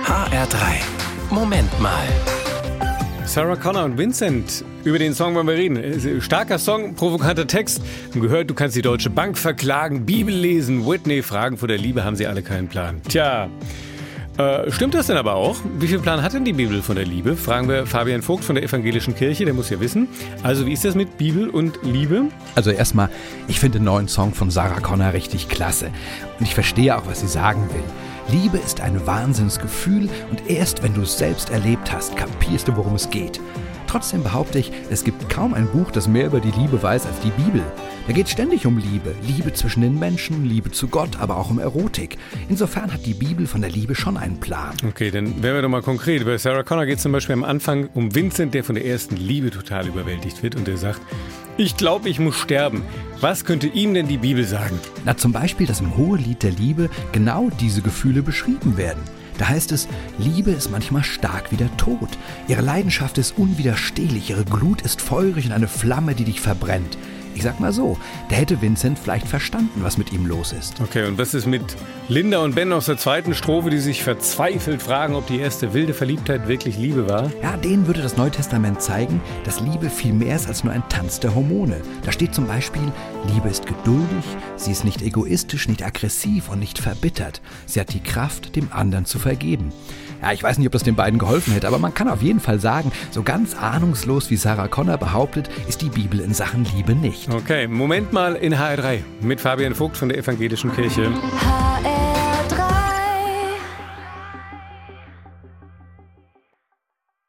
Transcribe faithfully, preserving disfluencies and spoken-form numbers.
H R drei. Moment mal. Sarah Connor und Vincent, über den Song wollen wir reden. Starker Song, provokanter Text. Und gehört, du kannst die Deutsche Bank verklagen, Bibel lesen, Whitney fragen, vor der Liebe haben sie alle keinen Plan. Tja, äh, stimmt das denn aber auch? Wie viel Plan hat denn die Bibel von der Liebe? Fragen wir Fabian Vogt von der Evangelischen Kirche, der muss ja wissen. Also wie ist das mit Bibel und Liebe? Also erstmal, ich finde den neuen Song von Sarah Connor richtig klasse. Und ich verstehe auch, was sie sagen will. Liebe ist ein Wahnsinnsgefühl und erst wenn du es selbst erlebt hast, kapierst du, worum es geht. Trotzdem behaupte ich, es gibt kaum ein Buch, das mehr über die Liebe weiß als die Bibel. Da geht es ständig um Liebe. Liebe zwischen den Menschen, Liebe zu Gott, aber auch um Erotik. Insofern hat die Bibel von der Liebe schon einen Plan. Okay, dann werden wir doch mal konkret. Bei Sarah Connor geht es zum Beispiel am Anfang um Vincent, der von der ersten Liebe total überwältigt wird und der sagt, ich glaube, ich muss sterben. Was könnte ihm denn die Bibel sagen? Na, zum Beispiel, dass im Hohelied der Liebe genau diese Gefühle beschrieben werden. Da heißt es, Liebe ist manchmal stark wie der Tod. Ihre Leidenschaft ist unwiderstehlich, ihre Glut ist feurig und eine Flamme, die dich verbrennt. Ich sag mal so, da hätte Vincent vielleicht verstanden, was mit ihm los ist. Okay, und was ist mit Linda und Ben aus der zweiten Strophe, die sich verzweifelt fragen, ob die erste wilde Verliebtheit wirklich Liebe war? Ja, denen würde das Neue Testament zeigen, dass Liebe viel mehr ist als nur ein Tanz der Hormone. Da steht zum Beispiel, Liebe ist geduldig, sie ist nicht egoistisch, nicht aggressiv und nicht verbittert. Sie hat die Kraft, dem anderen zu vergeben. Ja, ich weiß nicht, ob das den beiden geholfen hätte, aber man kann auf jeden Fall sagen, so ganz ahnungslos wie Sarah Connor behauptet, ist die Bibel in Sachen Liebe nicht. Okay, Moment mal in H R drei mit Fabian Vogt von der Evangelischen Kirche. H R